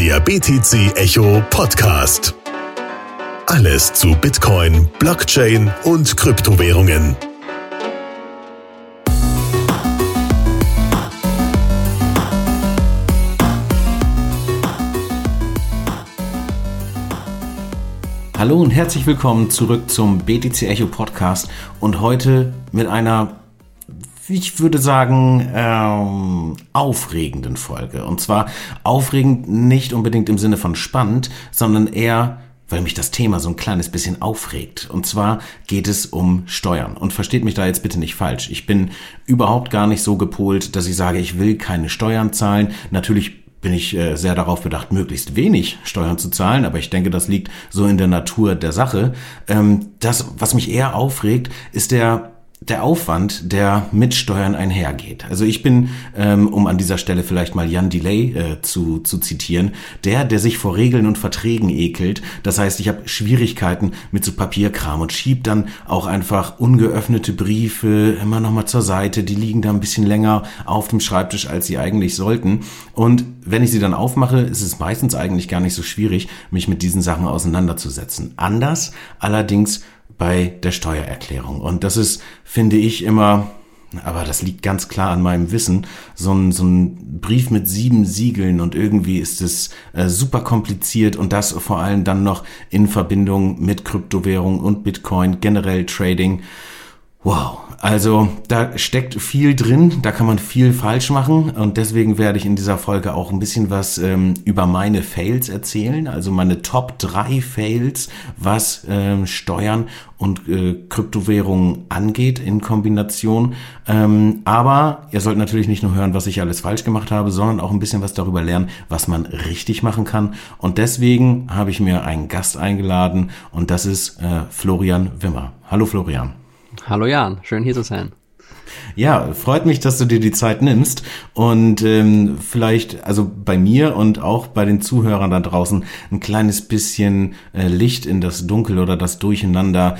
Der BTC Echo Podcast. Alles zu Bitcoin, Blockchain und Kryptowährungen. Hallo und herzlich willkommen zurück zum BTC Echo Podcast und heute mit einer, ich würde sagen, aufregenden Folge. Und zwar aufregend nicht unbedingt im Sinne von spannend, sondern eher, weil mich das Thema so ein kleines bisschen aufregt. Und zwar geht es um Steuern. Und versteht mich da jetzt bitte nicht falsch. Ich bin überhaupt gar nicht so gepolt, dass ich sage, ich will keine Steuern zahlen. Natürlich bin ich sehr darauf bedacht, möglichst wenig Steuern zu zahlen, aber ich denke, das liegt so in der Natur der Sache. Das, was mich eher aufregt, ist der Aufwand, der mit Steuern einhergeht. Also ich bin, um an dieser Stelle vielleicht mal Jan Delay zu zitieren, der sich vor Regeln und Verträgen ekelt. Das heißt, ich habe Schwierigkeiten mit so Papierkram und schieb dann auch einfach ungeöffnete Briefe immer noch mal zur Seite. Die liegen da ein bisschen länger auf dem Schreibtisch, als sie eigentlich sollten. Und wenn ich sie dann aufmache, ist es meistens eigentlich gar nicht so schwierig, mich mit diesen Sachen auseinanderzusetzen. Anders allerdings bei der Steuererklärung. Und das ist, finde ich, immer, aber das liegt ganz klar an meinem Wissen, so ein Brief mit 7 Siegeln und irgendwie ist es super kompliziert und das vor allem dann noch in Verbindung mit Kryptowährung und Bitcoin, generell Trading. Wow, also da steckt viel drin, da kann man viel falsch machen und deswegen werde ich in dieser Folge auch ein bisschen was über meine Fails erzählen, also meine Top 3 Fails, was Steuern und Kryptowährungen angeht in Kombination. Aber ihr sollt natürlich nicht nur hören, was ich alles falsch gemacht habe, sondern auch ein bisschen was darüber lernen, was man richtig machen kann. Und deswegen habe ich mir einen Gast eingeladen und das ist Florian Wimmer. Hallo Florian. Hallo Jan, schön hier zu sein. Ja, freut mich, dass du dir die Zeit nimmst und vielleicht, also bei mir und auch bei den Zuhörern da draußen, ein kleines bisschen Licht in das Dunkel oder das Durcheinander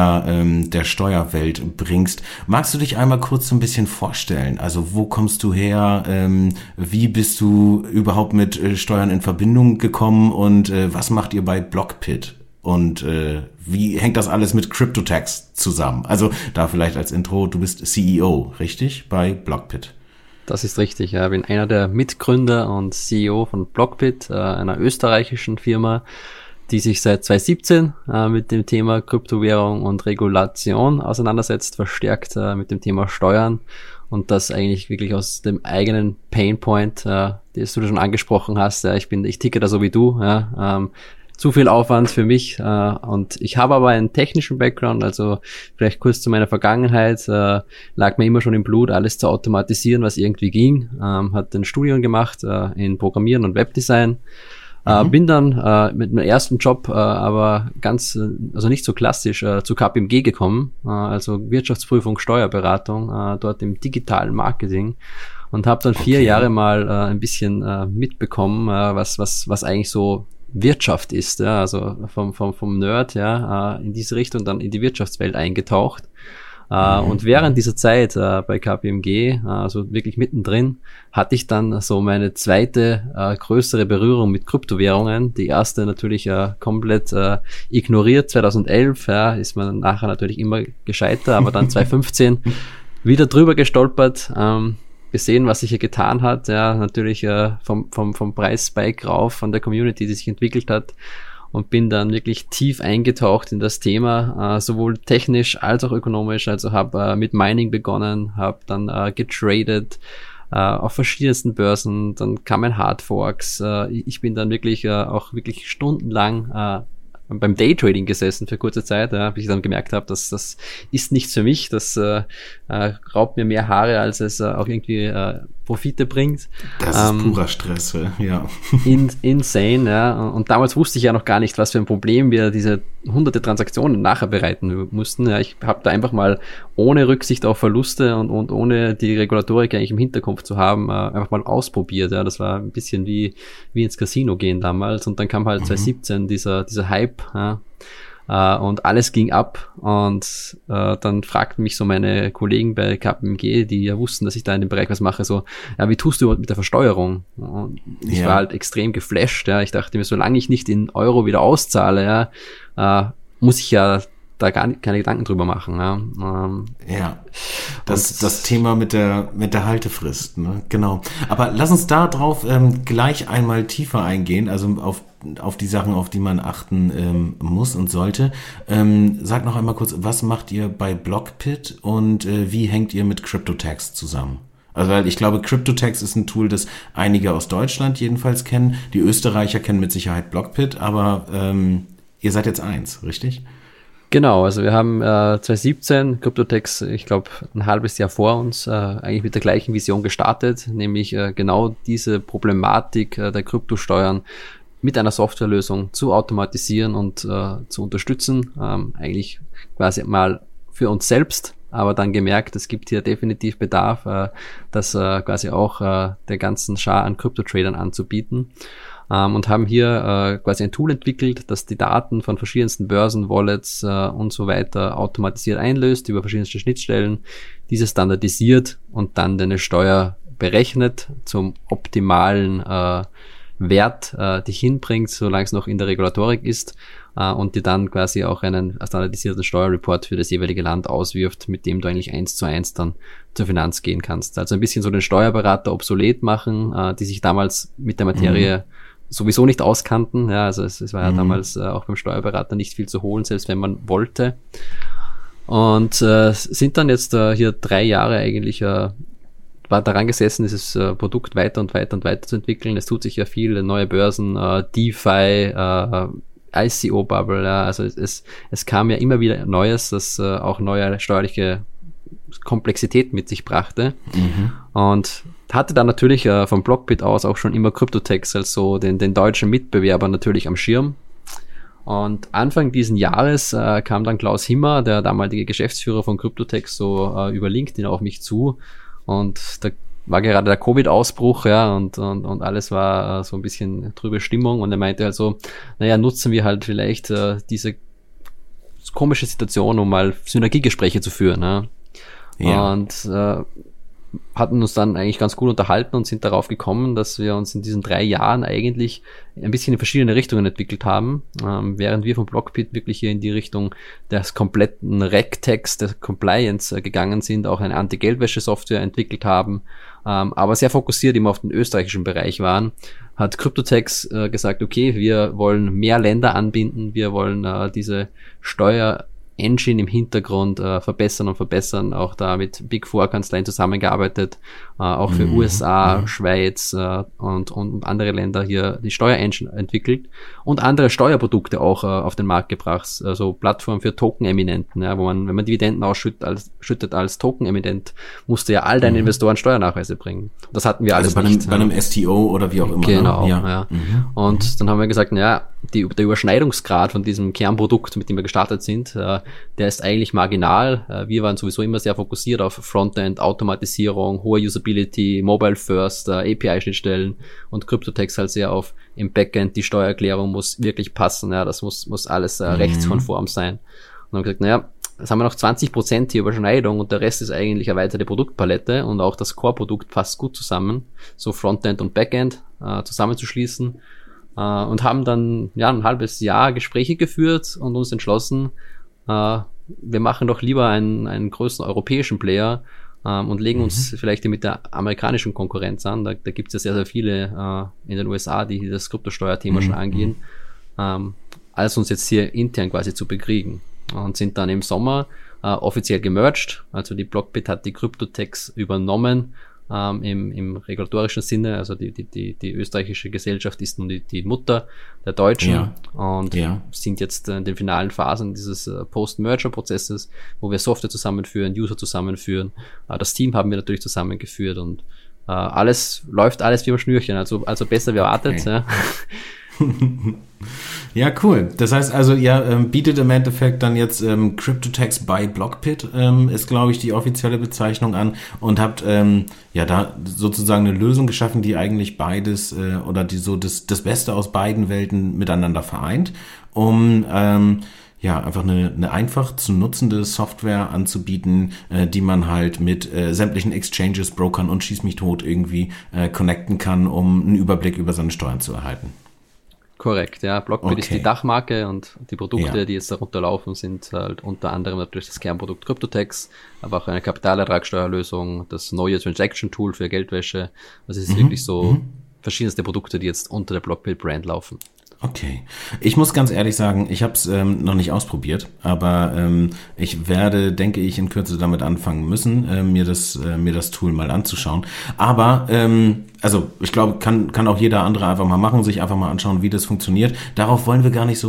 der Steuerwelt bringst. Magst du dich einmal kurz so ein bisschen vorstellen? Also wo kommst du her? Wie bist du überhaupt mit Steuern in Verbindung gekommen und was macht ihr bei Blockpit? Und wie hängt das alles mit CryptoTax zusammen? Also da vielleicht als Intro, du bist CEO, richtig? Bei Blockpit. Das ist richtig, ja. Ich bin einer der Mitgründer und CEO von Blockpit, einer österreichischen Firma, die sich seit 2017 mit dem Thema Kryptowährung und Regulation auseinandersetzt, verstärkt mit dem Thema Steuern. Und das eigentlich wirklich aus dem eigenen Painpoint, den du schon angesprochen hast. Ja, ich ticke da so wie du, ja. Zu viel Aufwand für mich und ich habe aber einen technischen Background, also vielleicht kurz zu meiner Vergangenheit, lag mir immer schon im Blut, alles zu automatisieren, was irgendwie ging, hat ein Studium gemacht in Programmieren und Webdesign, bin dann mit meinem ersten Job aber also nicht so klassisch zu KPMG gekommen, also Wirtschaftsprüfung, Steuerberatung, dort im digitalen Marketing. Und habe dann 4 Jahre mal ein bisschen mitbekommen, was eigentlich so Wirtschaft ist, ja, also vom Nerd, ja, in diese Richtung dann in die Wirtschaftswelt eingetaucht. Und während dieser Zeit bei KPMG, also wirklich mittendrin, hatte ich dann so meine zweite größere Berührung mit Kryptowährungen. Die erste natürlich komplett ignoriert. 2011 ist man nachher natürlich immer gescheiter, aber dann 2015 wieder drüber gestolpert, gesehen, was sich hier getan hat, ja, natürlich vom Preisspike rauf, von der Community, die sich entwickelt hat und bin dann wirklich tief eingetaucht in das Thema, sowohl technisch als auch ökonomisch, also habe mit Mining begonnen, habe dann getradet auf verschiedensten Börsen, dann kamen Hardforks, ich bin dann wirklich auch wirklich stundenlang beim Daytrading gesessen für kurze Zeit, bis ich dann gemerkt habe, dass das ist nichts für mich, das raubt mir mehr Haare, als es auch irgendwie Profite bringt. Das ist purer Stress, ja. Insane, ja. Und damals wusste ich ja noch gar nicht, was für ein Problem wir diese hunderte Transaktionen nachher bereiten mussten. Ja, ich habe da einfach mal ohne Rücksicht auf Verluste und ohne die Regulatorik eigentlich im Hinterkopf zu haben, einfach mal ausprobiert. Ja, das war ein bisschen wie ins Casino gehen damals. Und dann kam halt 2017 dieser Hype, ja. und alles ging ab und dann fragten mich so meine Kollegen bei KPMG, die ja wussten, dass ich da in dem Bereich was mache, so, ja, wie tust du überhaupt mit der Versteuerung? Und ich war halt extrem geflasht, ja, ich dachte mir, solange ich nicht in Euro wieder auszahle, ja, muss ich ja da gar keine Gedanken drüber machen. Ja, das Thema mit der Haltefrist, ne? Genau. Aber lass uns da drauf gleich einmal tiefer eingehen, also auf die Sachen, auf die man achten muss und sollte. Sag noch einmal kurz, was macht ihr bei Blockbit und wie hängt ihr mit CryptoTax zusammen? Also weil ich glaube, CryptoTax ist ein Tool, das einige aus Deutschland jedenfalls kennen. Die Österreicher kennen mit Sicherheit Blockbit, aber ihr seid jetzt eins, richtig? Genau, also wir haben 2017 CryptoTax, ich glaube, ein halbes Jahr vor uns, eigentlich mit der gleichen Vision gestartet, nämlich genau diese Problematik der Kryptosteuern mit einer Softwarelösung zu automatisieren und zu unterstützen, eigentlich quasi mal für uns selbst, aber dann gemerkt, es gibt hier definitiv Bedarf, das quasi auch der ganzen Schar an Kryptotradern anzubieten. Und haben hier quasi ein Tool entwickelt, das die Daten von verschiedensten Börsen, Wallets und so weiter automatisiert einlöst über verschiedenste Schnittstellen, diese standardisiert und dann deine Steuer berechnet zum optimalen Wert dich hinbringt, solange es noch in der Regulatorik ist und dir dann quasi auch einen standardisierten Steuerreport für das jeweilige Land auswirft, mit dem du eigentlich 1:1 dann zur Finanz gehen kannst. Also ein bisschen so den Steuerberater obsolet machen, die sich damals mit der Materie sowieso nicht auskannten. Ja, also es war ja damals auch beim Steuerberater nicht viel zu holen, selbst wenn man wollte. Und sind dann jetzt hier 3 Jahre eigentlich war daran gesessen, dieses Produkt weiter und weiter und weiter zu entwickeln. Es tut sich ja viel, neue Börsen, DeFi, ICO-Bubble, ja, also es kam ja immer wieder Neues, das auch neue steuerliche Komplexität mit sich brachte. Und hatte dann natürlich vom Blockbit aus auch schon immer CryptoTax als so den deutschen Mitbewerber natürlich am Schirm. Und Anfang diesen Jahres kam dann Klaus Himmer, der damalige Geschäftsführer von CryptoTax, so über LinkedIn auf mich zu. Und da war gerade der Covid-Ausbruch, ja, und alles war so ein bisschen trübe Stimmung. Und er meinte halt so, naja, nutzen wir halt vielleicht diese komische Situation, um mal Synergiegespräche zu führen. Ne? Ja. Und hatten uns dann eigentlich ganz gut unterhalten und sind darauf gekommen, dass wir uns in diesen 3 Jahren eigentlich ein bisschen in verschiedene Richtungen entwickelt haben, während wir vom Blockbit wirklich hier in die Richtung des kompletten RegTax, der Compliance gegangen sind, auch eine Anti-Geldwäsche-Software entwickelt haben, aber sehr fokussiert immer auf den österreichischen Bereich waren, hat CryptoTax gesagt, okay, wir wollen mehr Länder anbinden, wir wollen diese Steuer-Engine im Hintergrund verbessern, auch da mit Big Four Kanzleien zusammengearbeitet, auch für USA, Schweiz und andere Länder hier die Steuer-Engine entwickelt und andere Steuerprodukte auch auf den Markt gebracht, also Plattform für Token-Eminenten, ja, wo man, wenn man Dividenden ausschüttet als Token-Eminent, musst du ja all deine Investoren Steuernachweise bringen. Das hatten wir alles also bei einem STO oder wie auch immer. Genau, ja. Und dann haben wir gesagt, naja, der Überschneidungsgrad von diesem Kernprodukt, mit dem wir gestartet sind, der ist eigentlich marginal. Wir waren sowieso immer sehr fokussiert auf Frontend, Automatisierung, hohe Usability, Mobile First, API-Schnittstellen und CryptoTax halt sehr auf im Backend. Die Steuererklärung muss wirklich passen, ja, das muss alles rechtskonform sein. Und dann haben wir gesagt, naja, jetzt haben wir noch 20% hier Überschneidung und der Rest ist eigentlich erweiterte Produktpalette und auch das Core-Produkt passt gut zusammen, so Frontend und Backend zusammenzuschließen. Und haben dann ein halbes Jahr Gespräche geführt und uns entschlossen, wir machen doch lieber einen größeren europäischen Player und legen uns vielleicht mit der amerikanischen Konkurrenz an. Da gibt es ja sehr, sehr viele in den USA, die das Kryptosteuerthema schon angehen, als uns jetzt hier intern quasi zu bekriegen. Und sind dann im Sommer offiziell gemerged. Also die Blockbit hat die CryptoTax übernommen, im regulatorischen Sinne, also die österreichische Gesellschaft ist nun die Mutter der deutschen und sind jetzt in den finalen Phasen dieses Post-Merger-Prozesses, wo wir Software zusammenführen, User zusammenführen. Das Team haben wir natürlich zusammengeführt und läuft alles wie am Schnürchen, also besser wie erwartet. Okay. Ja. Ja, cool. Das heißt also, bietet im Endeffekt dann jetzt CryptoTax by Blockbit, ist glaube ich die offizielle Bezeichnung an und habt da sozusagen eine Lösung geschaffen, die eigentlich beides das Beste aus beiden Welten miteinander vereint, um ja, einfach eine einfach zu nutzende Software anzubieten, die man halt mit sämtlichen Exchanges, Brokern und schieß mich tot irgendwie connecten kann, um einen Überblick über seine Steuern zu erhalten. Korrekt, ja. Blockbit ist die Dachmarke und die Produkte, die jetzt darunter laufen, sind halt unter anderem natürlich das Kernprodukt CryptoTax, aber auch eine Kapitalertragssteuerlösung, das neue Transaction-Tool für Geldwäsche. Also es ist wirklich so verschiedenste Produkte, die jetzt unter der Blockbit-Brand laufen. Okay. Ich muss ganz ehrlich sagen, ich habe es noch nicht ausprobiert, aber ich werde, denke ich, in Kürze damit anfangen müssen, mir das Tool mal anzuschauen. Aber also ich glaube, kann auch jeder andere einfach mal machen, sich einfach mal anschauen, wie das funktioniert. Darauf wollen wir gar nicht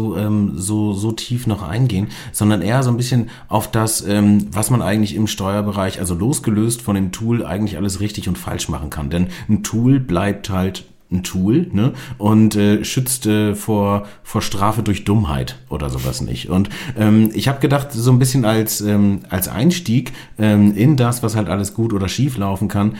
so tief noch eingehen, sondern eher so ein bisschen auf das, was man eigentlich im Steuerbereich, also losgelöst von dem Tool, eigentlich alles richtig und falsch machen kann. Denn ein Tool bleibt halt ein Tool, ne, und schützt vor Strafe durch Dummheit oder sowas nicht. Und ich habe gedacht, so ein bisschen als Einstieg in das, was halt alles gut oder schief laufen kann,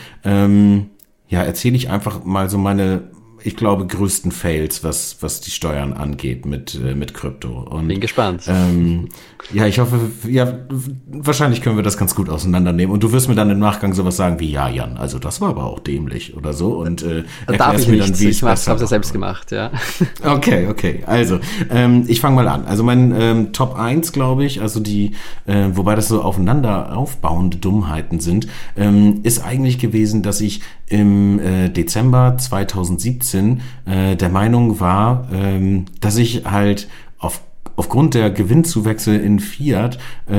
ja, erzähle ich einfach mal so meine, ich glaube, größten Fails, was die Steuern angeht mit Krypto. Und, bin gespannt. Ja, ich hoffe, ja, wahrscheinlich können wir das ganz gut auseinandernehmen. Und du wirst mir dann im Nachgang sowas sagen wie, ja, Jan, also das war aber auch dämlich oder so. Und erklärst mir dann, wie ich es habe es selbst gemacht, ja. Okay. Also, ich fange mal an. Also mein Top 1, glaube ich, also die, wobei das so aufeinander aufbauende Dummheiten sind, ist eigentlich gewesen, dass ich im Dezember 2017 der Meinung war, dass ich halt aufgrund der Gewinnzuwächse in Fiat,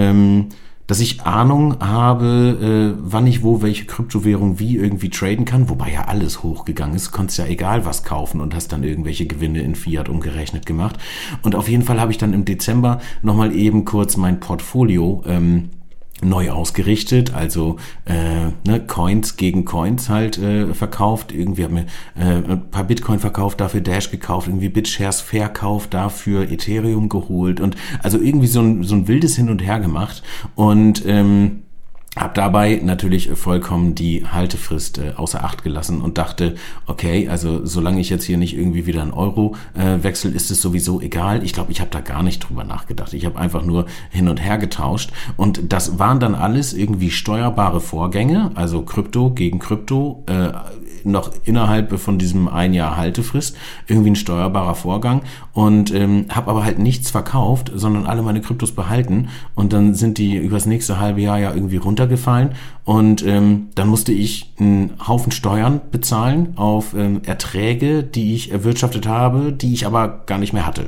dass ich Ahnung habe, wann ich wo welche Kryptowährung wie irgendwie traden kann, wobei ja alles hochgegangen ist. Du konntest ja egal was kaufen und hast dann irgendwelche Gewinne in Fiat umgerechnet gemacht. Und auf jeden Fall habe ich dann im Dezember nochmal eben kurz mein Portfolio neu ausgerichtet, also Coins gegen Coins halt verkauft. Irgendwie habe mir ein paar Bitcoin verkauft, dafür Dash gekauft, irgendwie BitShares verkauft, dafür Ethereum geholt und also irgendwie so ein wildes Hin und Her gemacht und habe dabei natürlich vollkommen die Haltefrist außer Acht gelassen und dachte, okay, also solange ich jetzt hier nicht irgendwie wieder einen Euro wechsel, ist es sowieso egal. Ich glaube, ich habe da gar nicht drüber nachgedacht. Ich habe einfach nur hin und her getauscht und das waren dann alles irgendwie steuerbare Vorgänge, also Krypto gegen Krypto, noch innerhalb von diesem ein Jahr Haltefrist, irgendwie ein steuerbarer Vorgang und habe aber halt nichts verkauft, sondern alle meine Kryptos behalten und dann sind die übers nächste halbe Jahr ja irgendwie runtergefallen und dann musste ich einen Haufen Steuern bezahlen auf Erträge, die ich erwirtschaftet habe, die ich aber gar nicht mehr hatte.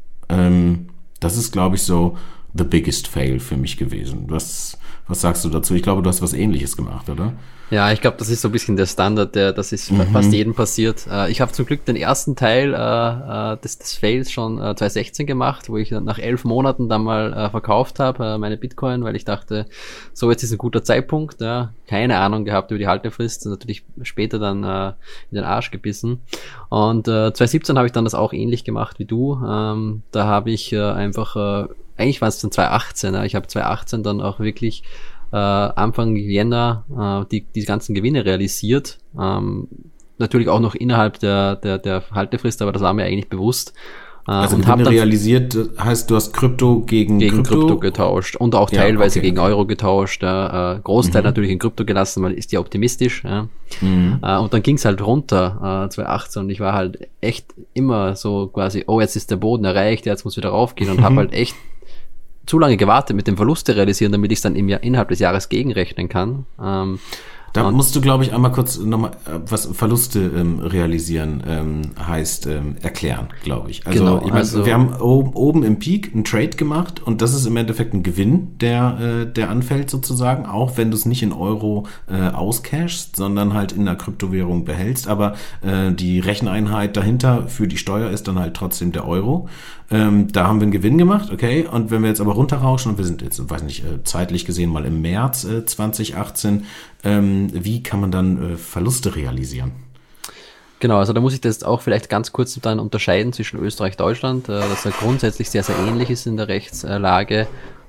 Das ist, glaube ich, so the biggest fail für mich gewesen. Was sagst du dazu? Ich glaube, du hast was Ähnliches gemacht, oder? Ja, ich glaube, das ist so ein bisschen der Standard, das ist fast jedem passiert. Ich habe zum Glück den ersten Teil des Fails schon 2016 gemacht, wo ich nach 11 Monaten dann mal verkauft habe, meine Bitcoin, weil ich dachte, so jetzt ist ein guter Zeitpunkt. Ja, keine Ahnung gehabt über die Haltefrist, natürlich später dann in den Arsch gebissen. Und 2017 habe ich dann das auch ähnlich gemacht wie du. Da habe ich eigentlich war es dann 2018. Ich habe 2018 dann auch wirklich Anfang Jänner die ganzen Gewinne realisiert. Natürlich auch noch innerhalb der Haltefrist, aber das war mir eigentlich bewusst. Also Gewinne realisiert heißt, du hast Krypto gegen Krypto getauscht und auch teilweise gegen Euro getauscht. Großteil natürlich in Krypto gelassen, weil ist ja optimistisch. Ja. Und dann ging's halt runter 2018 und ich war halt echt immer so quasi, oh, jetzt ist der Boden erreicht, jetzt muss wieder raufgehen und habe halt echt zu lange gewartet mit dem Verluste realisieren, damit ich es dann innerhalb des Jahres gegenrechnen kann. Da musst du, glaube ich, einmal kurz nochmal, was Verluste realisieren heißt, erklären, glaube ich. Also, genau, ich meine, wir haben oben im Peak einen Trade gemacht und das ist im Endeffekt ein Gewinn, der anfällt sozusagen, auch wenn du es nicht in Euro auscashst, sondern halt in einer Kryptowährung behältst, aber die Recheneinheit dahinter für die Steuer ist dann halt trotzdem der Euro. Da haben wir einen Gewinn gemacht, okay, und wenn wir jetzt aber runterrauschen und wir sind jetzt, weiß nicht, zeitlich gesehen mal im März 2018, wie kann man dann Verluste realisieren? Genau, also da muss ich das auch vielleicht ganz kurz dann unterscheiden zwischen Österreich und Deutschland, das ja grundsätzlich sehr, sehr ähnlich ist in der Rechtslage.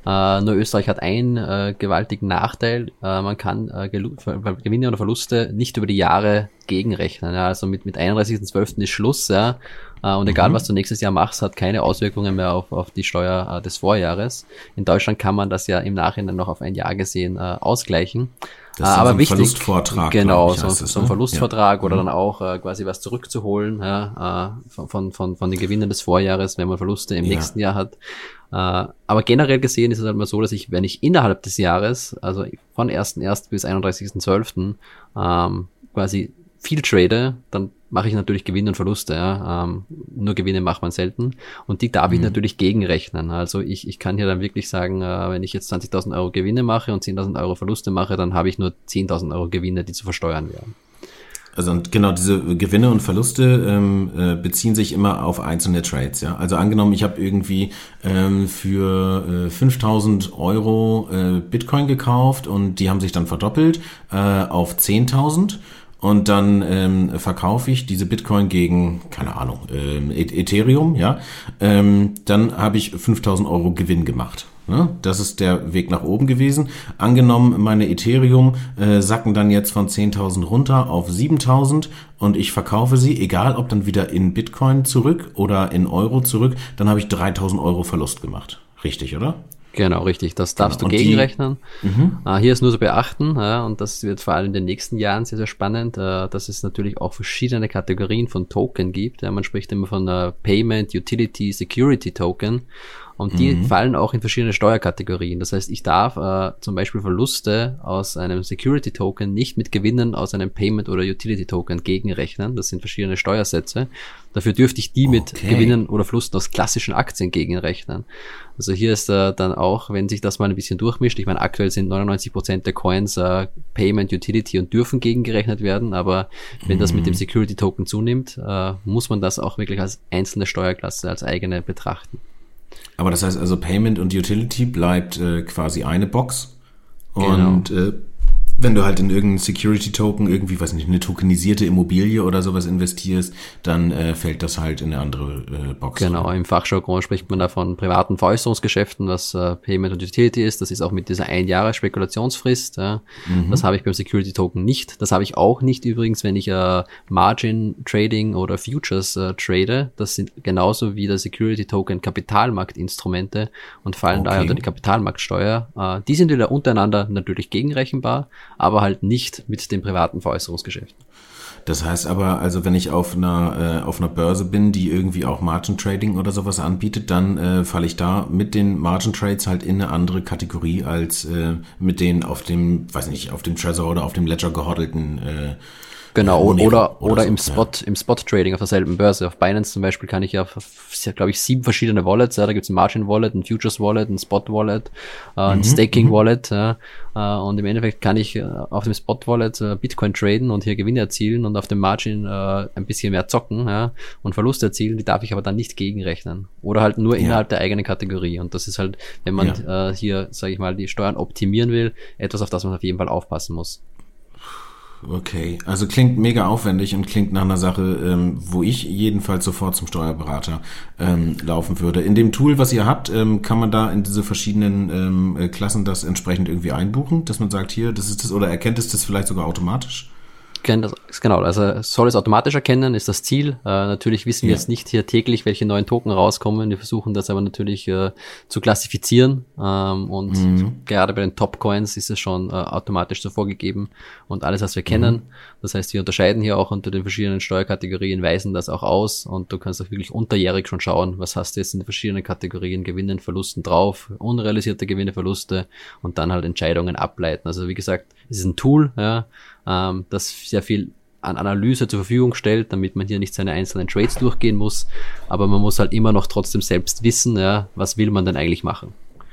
Nur Österreich hat einen gewaltigen Nachteil. Man kann Gewinne oder Verluste nicht über die Jahre gegenrechnen. Ja. Also mit 31.12. ist Schluss, ja. Und egal, was du nächstes Jahr machst, hat keine Auswirkungen mehr auf die Steuer des Vorjahres. In Deutschland kann man das ja im Nachhinein noch auf ein Jahr gesehen ausgleichen. Das ist aber so ein wichtig, Verlustvortrag. genau, ich, so ein Verlustvertrag oder dann auch quasi was zurückzuholen von den Gewinnen des Vorjahres, wenn man Verluste im nächsten Jahr hat. Aber generell gesehen ist es halt mal so, dass wenn ich innerhalb des Jahres, also von 1.1. bis 31.12. Quasi viel trade, dann mache ich natürlich Gewinne und Verluste. Ja. Nur Gewinne macht man selten. Und die darf ich natürlich gegenrechnen. Also ich kann hier dann wirklich sagen, wenn ich jetzt 20.000 Euro Gewinne mache und 10.000 Euro Verluste mache, dann habe ich nur 10.000 Euro Gewinne, die zu versteuern wären. Also und genau, diese Gewinne und Verluste beziehen sich immer auf einzelne Trades. Ja. Also angenommen, ich habe irgendwie für 5.000 Euro Bitcoin gekauft und die haben sich dann verdoppelt auf 10.000. Und dann verkaufe ich diese Bitcoin gegen, keine Ahnung, Ethereum, ja. Dann habe ich 5.000 Euro Gewinn gemacht. Ne? Das ist der Weg nach oben gewesen. Angenommen, meine Ethereum sacken dann jetzt von 10.000 runter auf 7.000 und ich verkaufe sie, egal ob dann wieder in Bitcoin zurück oder in Euro zurück, dann habe ich 3.000 Euro Verlust gemacht. Richtig, oder? Genau, richtig. Das darfst du gegenrechnen. Hier ist nur zu beachten, und das wird vor allem in den nächsten Jahren sehr, sehr spannend, dass es natürlich auch verschiedene Kategorien von Token gibt. Man spricht immer von Payment, Utility, Security Token. Und die fallen auch in verschiedene Steuerkategorien. Das heißt, ich darf zum Beispiel Verluste aus einem Security Token nicht mit Gewinnen aus einem Payment oder Utility Token gegenrechnen. Das sind verschiedene Steuersätze. Dafür dürfte ich die mit Gewinnen oder Verlusten aus klassischen Aktien gegenrechnen. Also hier ist dann auch, wenn sich das mal ein bisschen durchmischt, ich meine, aktuell sind 99% der Coins Payment, Utility und dürfen gegengerechnet werden, aber wenn das mit dem Security Token zunimmt, muss man das auch wirklich als einzelne Steuerklasse, als eigene betrachten. Aber das heißt also, Payment und Utility bleibt quasi eine Box. Und wenn du halt in irgendeinen Security-Token irgendwie, weiß nicht, eine tokenisierte Immobilie oder sowas investierst, dann fällt das halt in eine andere Box. Genau, im Fachjargon spricht man da von privaten Veräußerungsgeschäften, was Payment und Utility ist. Das ist auch mit dieser 1 Jahre Spekulationsfrist. Das habe ich beim Security-Token nicht. Das habe ich auch nicht übrigens, wenn ich Margin-Trading oder Futures trade. Das sind genauso wie der Security-Token Kapitalmarktinstrumente und fallen daher unter die Kapitalmarktsteuer. Die sind wieder untereinander natürlich gegenrechenbar, aber halt nicht mit den privaten Veräußerungsgeschäften. Das heißt aber, also wenn ich auf einer Börse bin, die irgendwie auch Margin Trading oder sowas anbietet, dann falle ich da mit den Margin Trades halt in eine andere Kategorie als mit den auf dem, weiß nicht, auf dem Trezor oder auf dem Ledger gehoddelten Genau, oder im Spot-Trading auf derselben Börse. Auf Binance zum Beispiel kann ich glaube ich, 7 verschiedene Wallets. Da gibt's ein Margin-Wallet, ein Futures-Wallet, ein Spot-Wallet, ein Staking-Wallet. Und im Endeffekt kann ich auf dem Spot-Wallet Bitcoin traden und hier Gewinne erzielen und auf dem Margin ein bisschen mehr zocken und Verluste erzielen. Die darf ich aber dann nicht gegenrechnen. Oder halt nur innerhalb der eigenen Kategorie. Und das ist halt, wenn man hier, sage ich mal, die Steuern optimieren will, etwas, auf das man auf jeden Fall aufpassen muss. Okay, also klingt mega aufwendig und klingt nach einer Sache, wo ich jedenfalls sofort zum Steuerberater laufen würde. In dem Tool, was ihr habt, kann man da in diese verschiedenen Klassen das entsprechend irgendwie einbuchen, dass man sagt, hier, das ist das, oder erkennt es das vielleicht sogar automatisch? Genau, also soll es automatisch erkennen, ist das Ziel. Natürlich wissen wir jetzt nicht hier täglich, welche neuen Token rauskommen. Wir versuchen das aber natürlich zu klassifizieren und gerade bei den Top-Coins ist es schon automatisch so vorgegeben und alles, was wir kennen. Das heißt, wir unterscheiden hier auch unter den verschiedenen Steuerkategorien, weisen das auch aus und du kannst auch wirklich unterjährig schon schauen, was hast du jetzt in den verschiedenen Kategorien, Gewinnen, Verlusten drauf, unrealisierte Gewinne, Verluste und dann halt Entscheidungen ableiten. Also wie gesagt, es ist ein Tool, das sehr viel an Analyse zur Verfügung stellt, damit man hier nicht seine einzelnen Trades durchgehen muss, aber man muss halt immer noch trotzdem selbst wissen, was will man denn eigentlich machen.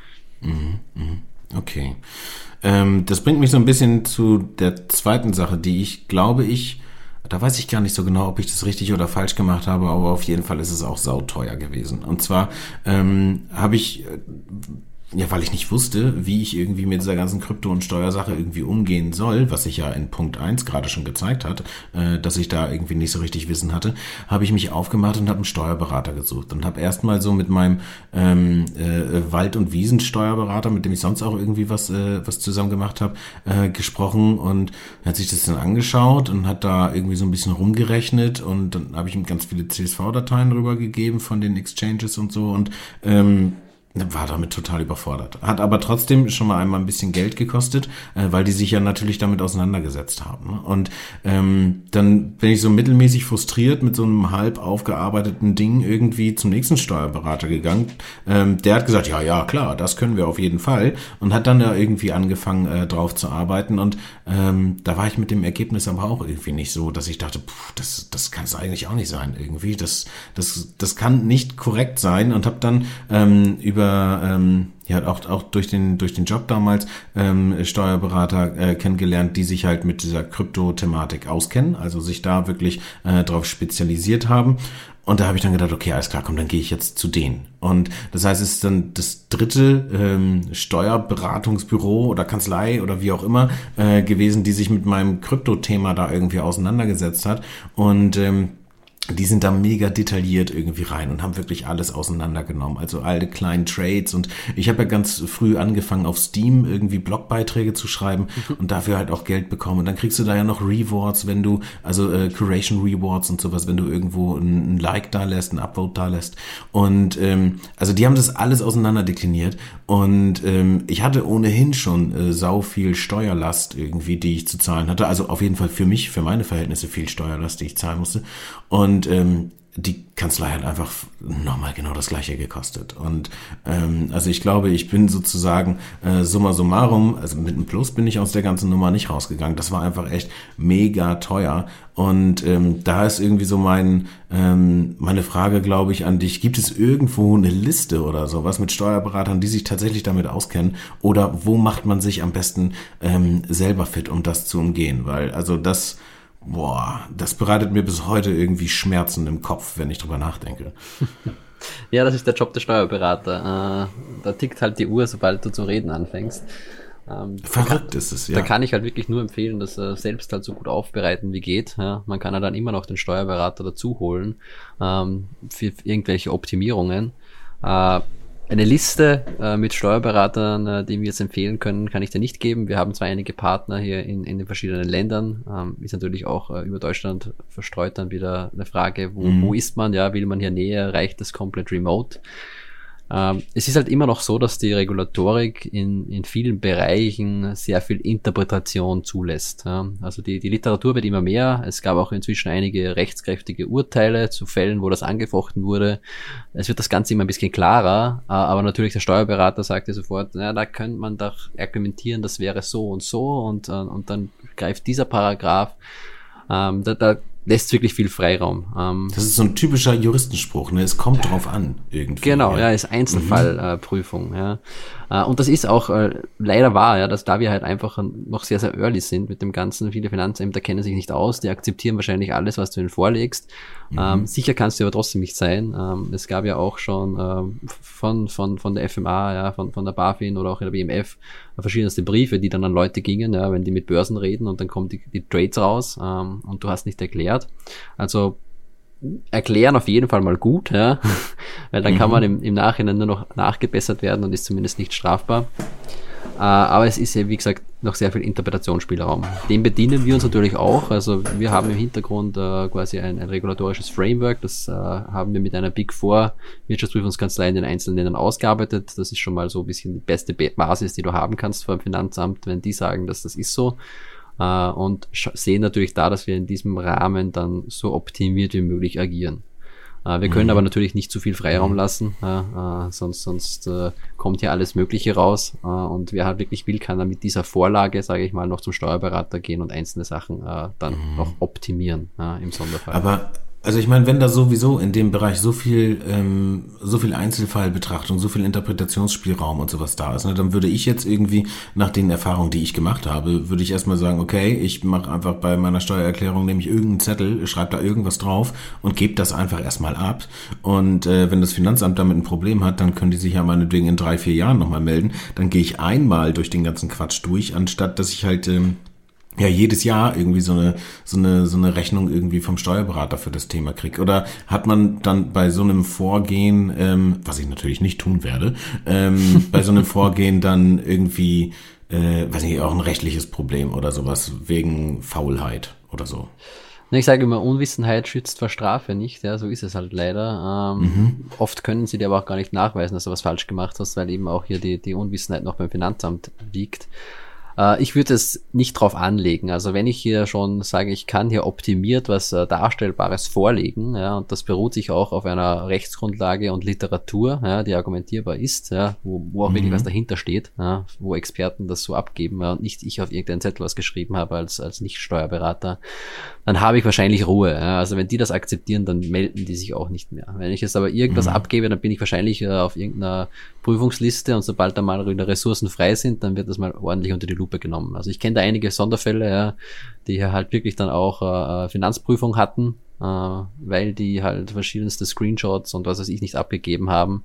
Okay. Das bringt mich so ein bisschen zu der zweiten Sache, die ich glaube, da weiß ich gar nicht so genau, ob ich das richtig oder falsch gemacht habe, aber auf jeden Fall ist es auch sauteuer gewesen. Und zwar habe ich ja, weil ich nicht wusste, wie ich irgendwie mit dieser ganzen Krypto- und Steuersache irgendwie umgehen soll, was sich ja in Punkt 1 gerade schon gezeigt hat, dass ich da irgendwie nicht so richtig Wissen hatte, habe ich mich aufgemacht und habe einen Steuerberater gesucht und habe erstmal so mit meinem Wald- und Wiesensteuerberater, mit dem ich sonst auch irgendwie was zusammen gemacht habe, gesprochen und hat sich das dann angeschaut und hat da irgendwie so ein bisschen rumgerechnet und dann habe ich ihm ganz viele CSV-Dateien rübergegeben von den Exchanges und so und war damit total überfordert. Hat aber trotzdem schon mal einmal ein bisschen Geld gekostet, weil die sich ja natürlich damit auseinandergesetzt haben. Ne? Und dann bin ich so mittelmäßig frustriert mit so einem halb aufgearbeiteten Ding irgendwie zum nächsten Steuerberater gegangen. Der hat gesagt, ja, klar, das können wir auf jeden Fall. Und hat dann da irgendwie angefangen, drauf zu arbeiten. Und da war ich mit dem Ergebnis aber auch irgendwie nicht so, dass ich dachte, das kann es eigentlich auch nicht sein irgendwie. Das kann nicht korrekt sein. Und habe dann auch durch den Job damals Steuerberater kennengelernt, die sich halt mit dieser Krypto-Thematik auskennen, also sich da wirklich drauf spezialisiert haben. Und da habe ich dann gedacht, okay, alles klar, komm, dann gehe ich jetzt zu denen. Und das heißt, es ist dann das dritte Steuerberatungsbüro oder Kanzlei oder wie auch immer gewesen, die sich mit meinem Krypto-Thema da irgendwie auseinandergesetzt hat. Und die sind da mega detailliert irgendwie rein und haben wirklich alles auseinandergenommen, also alle kleinen Trades und ich habe ja ganz früh angefangen auf Steam irgendwie Blogbeiträge zu schreiben und dafür halt auch Geld bekommen und dann kriegst du da ja noch Rewards, wenn du, also Curation Rewards und sowas, wenn du irgendwo ein Like da lässt, ein Upvote da lässt und also die haben das alles auseinanderdekliniert und ich hatte ohnehin schon sau viel Steuerlast irgendwie, die ich zu zahlen hatte, also auf jeden Fall für mich, für meine Verhältnisse viel Steuerlast, die ich zahlen musste und die Kanzlei hat einfach nochmal genau das Gleiche gekostet. Und also ich glaube, ich bin sozusagen summa summarum, also mit einem Plus bin ich aus der ganzen Nummer nicht rausgegangen. Das war einfach echt mega teuer. Und da ist irgendwie so meine Frage, glaube ich, an dich. Gibt es irgendwo eine Liste oder sowas mit Steuerberatern, die sich tatsächlich damit auskennen? Oder wo macht man sich am besten selber fit, um das zu umgehen? Weil also das bereitet mir bis heute irgendwie Schmerzen im Kopf, wenn ich drüber nachdenke. Ja, das ist der Job der Steuerberater. Da tickt halt die Uhr, sobald du zu reden anfängst. Verrückt ist es, ja. Da kann ich halt wirklich nur empfehlen, das selbst halt so gut aufbereiten wie geht. Ja. Man kann ja dann immer noch den Steuerberater dazu holen für irgendwelche Optimierungen. Eine Liste mit Steuerberatern, die wir jetzt empfehlen können, kann ich dir nicht geben. Wir haben zwar einige Partner hier in den verschiedenen Ländern, ist natürlich auch über Deutschland verstreut dann wieder eine Frage, wo ist man, ja, will man hier näher, reicht das komplett remote? Es ist halt immer noch so, dass die Regulatorik in vielen Bereichen sehr viel Interpretation zulässt. Ja. Also die Literatur wird immer mehr. Es gab auch inzwischen einige rechtskräftige Urteile zu Fällen, wo das angefochten wurde. Es wird das Ganze immer ein bisschen klarer, aber natürlich der Steuerberater sagt ja sofort, da könnte man doch argumentieren, das wäre so und dann greift dieser Paragraph. Da lässt wirklich viel Freiraum. Das ist so ein typischer Juristenspruch, ne? Es kommt drauf an, irgendwie. Genau, ja, ist Einzelfallprüfung, ja. Und das ist auch leider wahr, ja, dass da wir halt einfach noch sehr, sehr early sind mit dem Ganzen. Viele Finanzämter kennen sich nicht aus, die akzeptieren wahrscheinlich alles, was du ihnen vorlegst. Sicher kannst du aber trotzdem nicht sein. Es gab ja auch schon von der FMA, ja, von der BaFin oder auch in der BMF verschiedenste Briefe, die dann an Leute gingen, ja, wenn die mit Börsen reden und dann kommen die Trades raus und du hast nicht erklärt. Also erklären auf jeden Fall mal gut, ja, weil dann kann man im Nachhinein nur noch nachgebessert werden und ist zumindest nicht strafbar. Aber es ist ja, wie gesagt, noch sehr viel Interpretationsspielraum. Dem bedienen wir uns natürlich auch. Also wir haben im Hintergrund quasi ein regulatorisches Framework. Das haben wir mit einer Big Four Wirtschaftsprüfungskanzlei in den einzelnen Ländern ausgearbeitet. Das ist schon mal so ein bisschen die beste Basis, die du haben kannst vor dem Finanzamt, wenn die sagen, dass das ist so. Und sehen natürlich da, dass wir in diesem Rahmen dann so optimiert wie möglich agieren. Wir können aber natürlich nicht zu viel Freiraum lassen, sonst kommt hier alles Mögliche raus. Und wer halt wirklich will, kann dann mit dieser Vorlage, sage ich mal, noch zum Steuerberater gehen und einzelne Sachen dann noch optimieren im Sonderfall. Also ich meine, wenn da sowieso in dem Bereich so viel Einzelfallbetrachtung, so viel Interpretationsspielraum und sowas da ist, ne, dann würde ich jetzt irgendwie nach den Erfahrungen, die ich gemacht habe, würde ich erstmal sagen, okay, ich mache einfach bei meiner Steuererklärung, nehme ich irgendeinen Zettel, schreibe da irgendwas drauf und gebe das einfach erstmal ab. Und wenn das Finanzamt damit ein Problem hat, dann können die sich ja meinetwegen in 3-4 Jahren nochmal melden. Dann gehe ich einmal durch den ganzen Quatsch durch, anstatt dass ich halt jedes Jahr irgendwie so eine Rechnung irgendwie vom Steuerberater für das Thema krieg. Oder hat man dann bei so einem Vorgehen, was ich natürlich nicht tun werde, bei so einem Vorgehen dann irgendwie, weiß nicht, auch ein rechtliches Problem oder sowas wegen Faulheit oder so? Ich sage immer, Unwissenheit schützt vor Strafe nicht, ja, so ist es halt leider. Oft können sie dir aber auch gar nicht nachweisen, dass du was falsch gemacht hast, weil eben auch hier die Unwissenheit noch beim Finanzamt liegt. Ich würde es nicht drauf anlegen. Also wenn ich hier schon sage, ich kann hier optimiert was Darstellbares vorlegen, ja, und das beruht sich auch auf einer Rechtsgrundlage und Literatur, ja, die argumentierbar ist, ja, wo auch wirklich was dahinter steht, ja, wo Experten das so abgeben, ja, und nicht ich auf irgendeinen Zettel was geschrieben habe als Nicht-Steuerberater, dann habe ich wahrscheinlich Ruhe. Ja. Also wenn die das akzeptieren, dann melden die sich auch nicht mehr. Wenn ich jetzt aber irgendwas abgebe, dann bin ich wahrscheinlich auf irgendeiner Prüfungsliste, und sobald da mal wieder Ressourcen frei sind, dann wird das mal ordentlich unter die Lupe genommen. Also ich kenne da einige Sonderfälle, ja, die hier halt wirklich dann auch Finanzprüfung hatten, weil die halt verschiedenste Screenshots und was weiß ich nicht abgegeben haben.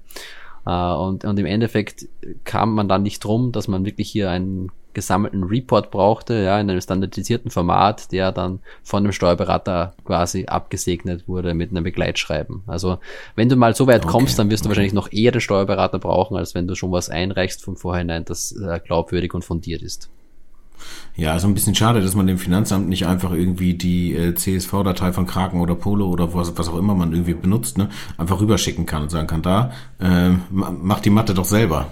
Und im Endeffekt kam man dann nicht drum, dass man wirklich hier einen gesammelten Report brauchte, ja, in einem standardisierten Format, der dann von dem Steuerberater quasi abgesegnet wurde mit einem Begleitschreiben. Also wenn du mal so weit kommst, dann wirst du wahrscheinlich noch eher den Steuerberater brauchen, als wenn du schon was einreichst von vorhinein, das glaubwürdig und fundiert ist. Ja, also ein bisschen schade, dass man dem Finanzamt nicht einfach irgendwie die CSV-Datei von Kraken oder Polo oder was auch immer man irgendwie benutzt, ne, einfach rüberschicken kann und sagen kann, da, mach die Mathe doch selber.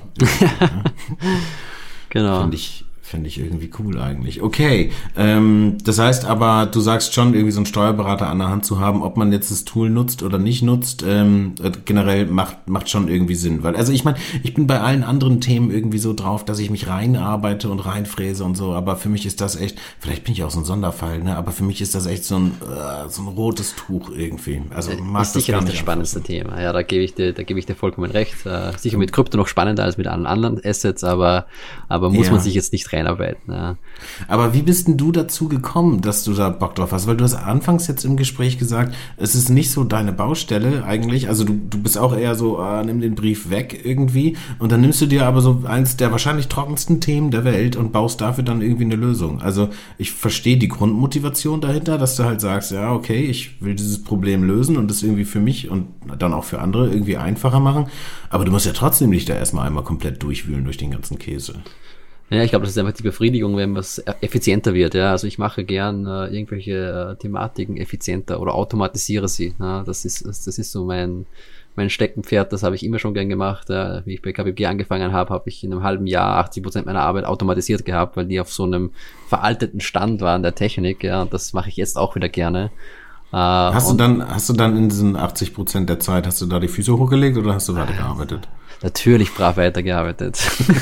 Genau. Finde ich irgendwie cool eigentlich. Okay, das heißt aber, du sagst schon, irgendwie so einen Steuerberater an der Hand zu haben, ob man jetzt das Tool nutzt oder nicht nutzt, generell macht schon irgendwie Sinn. Weil, also ich meine, ich bin bei allen anderen Themen irgendwie so drauf, dass ich mich reinarbeite und reinfräse und so, aber für mich ist das echt, vielleicht bin ich auch so ein Sonderfall, ne, aber für mich ist das echt so ein rotes Tuch irgendwie. Also mag ist sicher nicht das spannendste Thema. Ja, da gebe ich dir vollkommen recht. Sicher mit Krypto noch spannender als mit allen anderen Assets, aber muss man sich jetzt nicht reinarbeiten. Ja. Aber wie bist denn du dazu gekommen, dass du da Bock drauf hast? Weil du hast anfangs jetzt im Gespräch gesagt, es ist nicht so deine Baustelle eigentlich. Also du bist auch eher so, nimm den Brief weg irgendwie. Und dann nimmst du dir aber so eins der wahrscheinlich trockensten Themen der Welt und baust dafür dann irgendwie eine Lösung. Also ich verstehe die Grundmotivation dahinter, dass du halt sagst, ja, okay, ich will dieses Problem lösen und das irgendwie für mich und dann auch für andere irgendwie einfacher machen. Aber du musst ja trotzdem nicht da erstmal einmal komplett durchwühlen durch den ganzen Käse. Ja, ich glaube, das ist einfach die Befriedigung, wenn was effizienter wird. Ja, also ich mache gern irgendwelche Thematiken effizienter oder automatisiere sie. Ja, das ist so mein Steckenpferd. Das habe ich immer schon gern gemacht. Ja, wie ich bei KPMG angefangen habe ich in einem halben Jahr 80% meiner Arbeit automatisiert gehabt, weil die auf so einem veralteten Stand waren der Technik. Ja, und das mache ich jetzt auch wieder gerne. Hast du dann in diesen 80% der Zeit, hast du da die Füße hochgelegt oder hast du weitergearbeitet? Natürlich brav weitergearbeitet.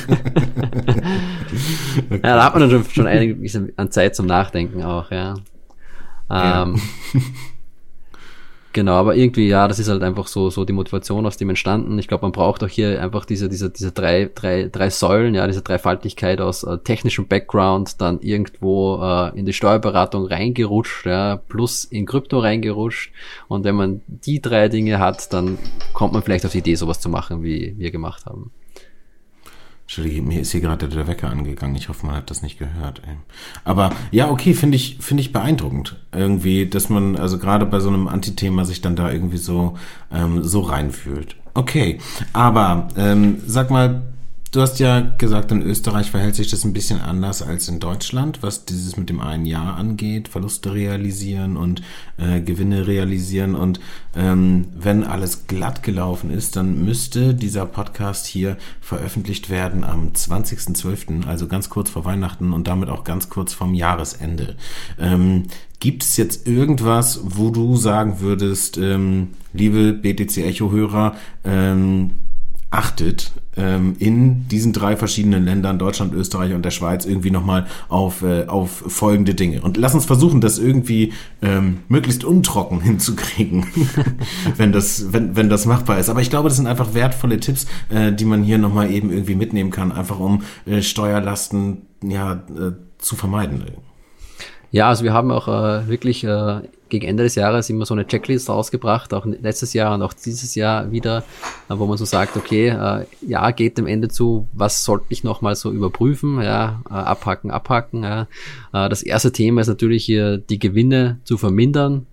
Okay. Ja, da hat man dann schon einiges an Zeit zum Nachdenken auch, ja. Genau, aber irgendwie, ja, das ist halt einfach so die Motivation aus dem entstanden. Ich glaube, man braucht auch hier einfach diese drei Säulen, ja, diese Dreifaltigkeit aus technischem Background, dann irgendwo in die Steuerberatung reingerutscht, ja, plus in Krypto reingerutscht. Und wenn man die drei Dinge hat, dann kommt man vielleicht auf die Idee, sowas zu machen, wie wir gemacht haben. Entschuldigung, mir ist hier gerade der Wecker angegangen. Ich hoffe, man hat das nicht gehört. Ey. Aber ja, okay, finde ich beeindruckend. Irgendwie, dass man, also gerade bei so einem Antithema sich dann da irgendwie so reinfühlt. Okay, aber sag mal, du hast ja gesagt, in Österreich verhält sich das ein bisschen anders als in Deutschland, was dieses mit dem einen Jahr angeht, Verluste realisieren und Gewinne realisieren. Und wenn alles glatt gelaufen ist, dann müsste dieser Podcast hier veröffentlicht werden am 20.12., also ganz kurz vor Weihnachten und damit auch ganz kurz vorm Jahresende. Gibt es jetzt irgendwas, wo du sagen würdest, liebe BTC Echo-Hörer, achtet, in diesen 3 verschiedenen Ländern, Deutschland, Österreich und der Schweiz, irgendwie nochmal auf folgende Dinge. Und lass uns versuchen, das irgendwie möglichst untrocken hinzukriegen, wenn das machbar ist. Aber ich glaube, das sind einfach wertvolle Tipps, die man hier nochmal eben irgendwie mitnehmen kann, einfach um Steuerlasten zu vermeiden. Ja, also wir haben auch wirklich gegen Ende des Jahres immer so eine Checklist rausgebracht, auch letztes Jahr und auch dieses Jahr wieder, wo man so sagt, okay, geht dem Ende zu, was sollte ich nochmal so überprüfen, abhaken. Ja. Das erste Thema ist natürlich hier, die Gewinne zu vermindern.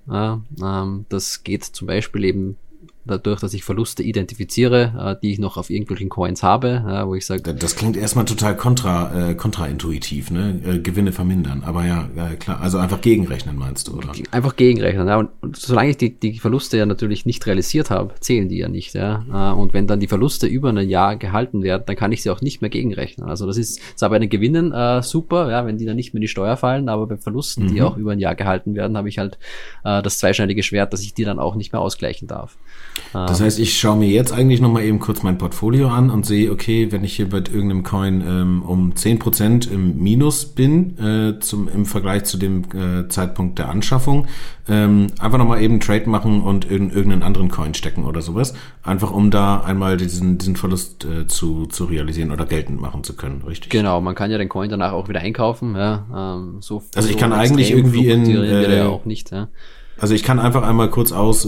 Das geht zum Beispiel eben dadurch, dass ich Verluste identifiziere, die ich noch auf irgendwelchen Coins habe, wo ich sage... Das klingt erstmal total kontraintuitiv, ne? Gewinne vermindern, aber ja, klar, also einfach gegenrechnen meinst du, oder? Einfach gegenrechnen, ja, und solange ich die Verluste ja natürlich nicht realisiert habe, zählen die ja nicht, ja, und wenn dann die Verluste über ein Jahr gehalten werden, dann kann ich sie auch nicht mehr gegenrechnen, also das ist zwar bei den Gewinnen super, ja, wenn die dann nicht mehr in die Steuer fallen, aber bei Verlusten, die auch über ein Jahr gehalten werden, habe ich halt das zweischneidige Schwert, dass ich die dann auch nicht mehr ausgleichen darf. Das heißt, ich schaue mir jetzt eigentlich nochmal eben kurz mein Portfolio an und sehe, okay, wenn ich hier bei irgendeinem Coin um 10% im Minus bin, im Vergleich zu dem Zeitpunkt der Anschaffung, einfach nochmal eben Trade machen und in irgendeinen anderen Coin stecken oder sowas. Einfach um da einmal diesen Verlust zu realisieren oder geltend machen zu können, richtig? Genau, man kann ja den Coin danach auch wieder einkaufen. Ja, also ich kann eigentlich irgendwie auch nicht, ja. Also ich kann einfach einmal kurz aus,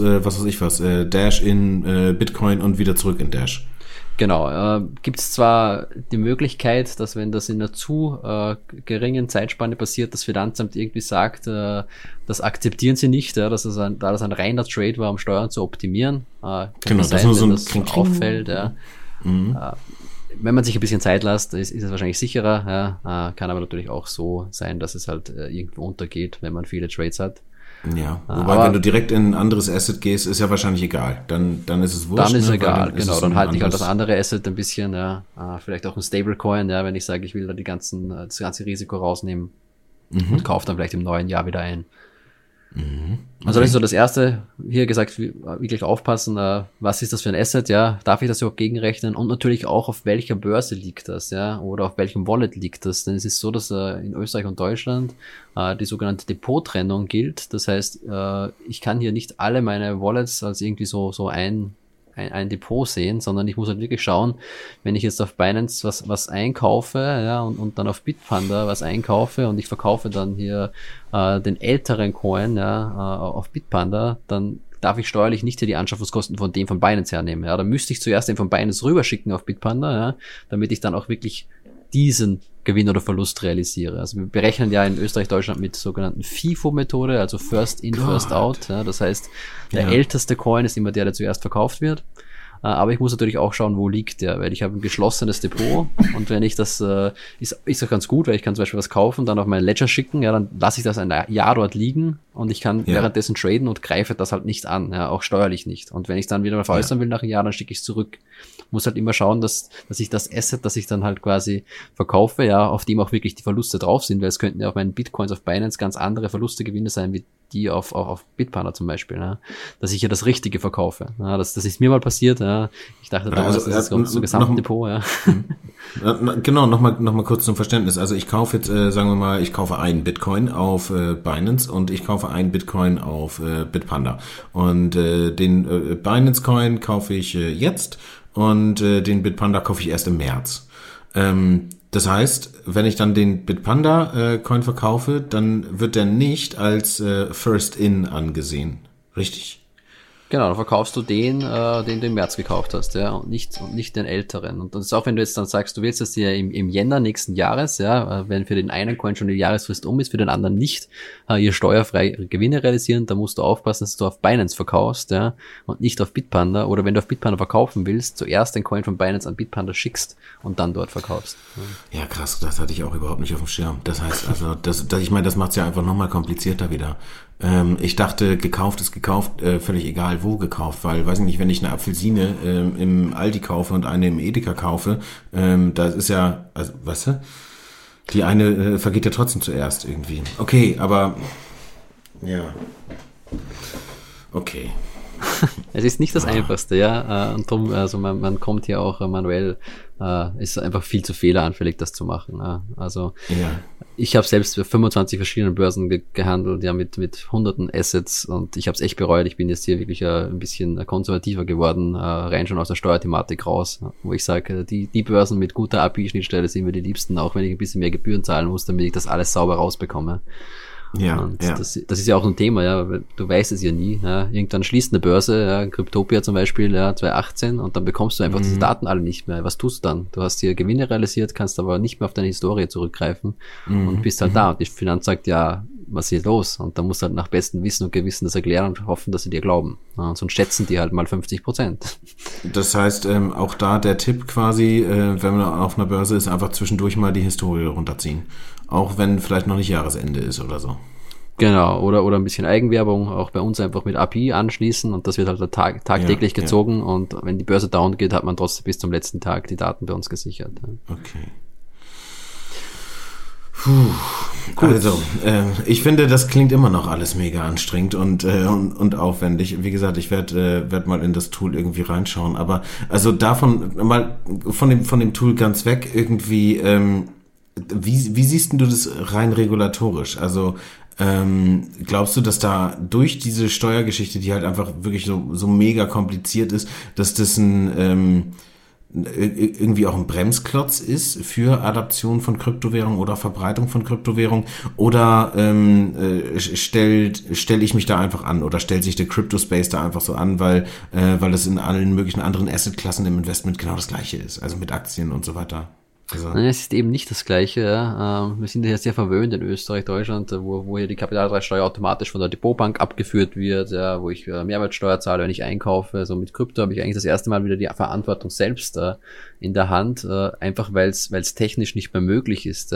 Dash in Bitcoin und wieder zurück in Dash. Genau, gibt es zwar die Möglichkeit, dass wenn das in einer zu geringen Zeitspanne passiert, das Finanzamt irgendwie sagt, das akzeptieren sie nicht, ja, dass das ein reiner Trade war, um Steuern zu optimieren. Genau, das ist nur so ein auffällt, ja. Wenn man sich ein bisschen Zeit lässt, ist es wahrscheinlich sicherer, ja. Kann aber natürlich auch so sein, dass es halt irgendwo untergeht, wenn man viele Trades hat. Ja, wobei wenn du direkt in ein anderes Asset gehst, ist ja wahrscheinlich egal. Dann ist es wurscht. Dann ist es egal, genau. Dann halte ich halt das andere Asset ein bisschen, vielleicht auch ein Stablecoin, ja, wenn ich sage, ich will da das ganze Risiko rausnehmen und kaufe dann vielleicht im neuen Jahr wieder ein. Okay. Also das ist so das Erste, hier gesagt, wirklich aufpassen, was ist das für ein Asset, ja, darf ich das überhaupt gegenrechnen und natürlich auch, auf welcher Börse liegt das, ja, oder auf welchem Wallet liegt das, denn es ist so, dass in Österreich und Deutschland die sogenannte Depottrennung gilt, das heißt, ich kann hier nicht alle meine Wallets als irgendwie so ein Depot sehen, sondern ich muss halt wirklich schauen, wenn ich jetzt auf Binance was einkaufe, ja, und dann auf Bitpanda was einkaufe und ich verkaufe dann hier den älteren Coin, ja, auf Bitpanda, dann darf ich steuerlich nicht hier die Anschaffungskosten von dem von Binance hernehmen, ja, dann müsste ich zuerst den von Binance rüberschicken auf Bitpanda, ja, damit ich dann auch wirklich diesen Gewinn oder Verlust realisiere. Also wir berechnen ja in Österreich, Deutschland mit sogenannten FIFO-Methode, also First In, First Out. Ja, das heißt, der älteste Coin ist immer der zuerst verkauft wird. Aber ich muss natürlich auch schauen, wo liegt der, weil ich habe ein geschlossenes Depot und wenn ich das, ist auch ganz gut, weil ich kann zum Beispiel was kaufen, dann auf mein Ledger schicken, ja, dann lasse ich das ein Jahr dort liegen und ich kann währenddessen traden und greife das halt nicht an, ja, auch steuerlich nicht. Und wenn ich dann wieder mal veräußern will nach einem Jahr, dann schicke ich es zurück. Muss halt immer schauen, dass ich das Asset, das ich dann halt quasi verkaufe, ja, auf dem auch wirklich die Verluste drauf sind, weil es könnten ja auf meinen Bitcoins auf Binance ganz andere Verluste, Gewinne sein, wie die auf Bitpanda zum Beispiel, ja, dass ich ja das Richtige verkaufe. Ja, das ist mir mal passiert, ja. Ich dachte damals, das ist so Gesamtdepot, ja. Genau, nochmal kurz zum Verständnis. Also ich kaufe jetzt, sagen wir mal, ich kaufe einen Bitcoin auf Binance und ich kaufe einen Bitcoin auf Bitpanda. Und den Binance-Coin kaufe ich jetzt und den Bitpanda kaufe ich erst im März. Das heißt, wenn ich dann den Bitpanda Coin verkaufe, dann wird der nicht als First In angesehen. Richtig? Genau, dann verkaufst du den du im März gekauft hast, ja, und nicht den älteren. Und das ist auch, wenn du jetzt dann sagst, du willst das ja im Jänner nächsten Jahres, ja, wenn für den einen Coin schon die Jahresfrist um ist, für den anderen nicht, hier steuerfrei Gewinne realisieren, dann musst du aufpassen, dass du auf Binance verkaufst, ja, und nicht auf Bitpanda. Oder wenn du auf Bitpanda verkaufen willst, zuerst den Coin von Binance an Bitpanda schickst und dann dort verkaufst. Ja, krass, das hatte ich auch überhaupt nicht auf dem Schirm. Das heißt, also, ich meine, das macht's ja einfach nochmal komplizierter wieder. Ich dachte, gekauft ist gekauft, völlig egal wo gekauft, weil, weiß ich nicht, wenn ich eine Apfelsine im Aldi kaufe und eine im Edeka kaufe, das ist ja, also, weißt du, die eine vergeht ja trotzdem zuerst irgendwie. Okay, aber, ja, okay. Es ist nicht das Einfachste, ja. Und darum, also man kommt hier auch manuell, ist einfach viel zu fehleranfällig, das zu machen. Also ich habe selbst für 25 verschiedenen Börsen gehandelt, ja, mit hunderten Assets, und ich habe es echt bereut. Ich bin jetzt hier wirklich ein bisschen konservativer geworden, rein schon aus der Steuerthematik raus, wo ich sage, die Börsen mit guter API-Schnittstelle sind mir die liebsten, auch wenn ich ein bisschen mehr Gebühren zahlen muss, damit ich das alles sauber rausbekomme. Ja, und das ist ja auch ein Thema, ja, weil du weißt es ja nie. Ja. Irgendwann schließt eine Börse, ja, Cryptopia zum Beispiel, ja, 2018, und dann bekommst du einfach diese Daten alle nicht mehr. Was tust du dann? Du hast hier Gewinne realisiert, kannst aber nicht mehr auf deine Historie zurückgreifen und bist halt da. Und die Finanz sagt, ja, was ist los? Und da musst du halt nach bestem Wissen und Gewissen das erklären und hoffen, dass sie dir glauben. Ja, und sonst schätzen die halt mal 50%. Das heißt, auch da der Tipp quasi, wenn man auf einer Börse ist, einfach zwischendurch mal die Historie runterziehen. Auch wenn vielleicht noch nicht Jahresende ist oder so. Genau, oder ein bisschen Eigenwerbung, auch bei uns einfach mit API anschließen, und das wird halt tagtäglich gezogen, und wenn die Börse down geht, hat man trotzdem bis zum letzten Tag die Daten bei uns gesichert. Okay. Also, ich finde, das klingt immer noch alles mega anstrengend und aufwendig. Wie gesagt, ich werde mal in das Tool irgendwie reinschauen, aber also davon mal von dem Tool ganz weg irgendwie. Wie siehst denn du das rein regulatorisch? Also glaubst du, dass da durch diese Steuergeschichte, die halt einfach wirklich so mega kompliziert ist, dass das irgendwie auch ein Bremsklotz ist für Adaption von Kryptowährung oder Verbreitung von Kryptowährung, oder stell ich mich da einfach an, oder stellt sich der Crypto-Space da einfach so an, weil es in allen möglichen anderen Assetklassen im Investment genau das Gleiche ist, also mit Aktien und so weiter? Also. Nein, es ist eben nicht das Gleiche. Ja. Wir sind ja sehr verwöhnt in Österreich, Deutschland, wo hier die Kapitalertragssteuer automatisch von der Depotbank abgeführt wird, ja, wo ich Mehrwertsteuer zahle, wenn ich einkaufe. Also mit Krypto habe ich eigentlich das erste Mal wieder die Verantwortung selbst in der Hand, einfach weil es technisch nicht mehr möglich ist,